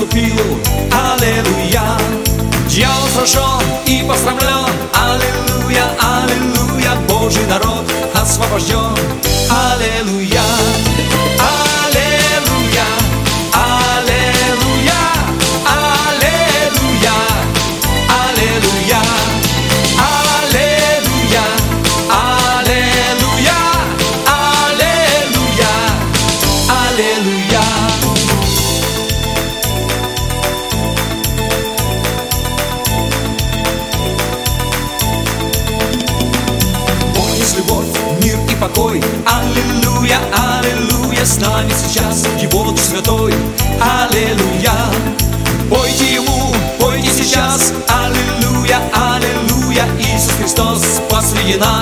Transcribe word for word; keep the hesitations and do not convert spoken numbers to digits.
наступил, аллилуйя. Дьявол сражен и посрамлен, аллилуйя, аллилуйя. Божий народ освобожден, аллилуйя. Аллилуйя, аллилуйя, аллилуйя, аллилуйя, аллилуйя, аллилуйя, аллилуйя, аллилуйя. Бог есть любовь, мир и покой, аллилуйя, аллилуйя. С нами сейчас Его Дух Святой, аллилуйя. Пойте Ему, пойте сейчас, аллилуйя, аллилуйя. Иисус Христос посреди нас.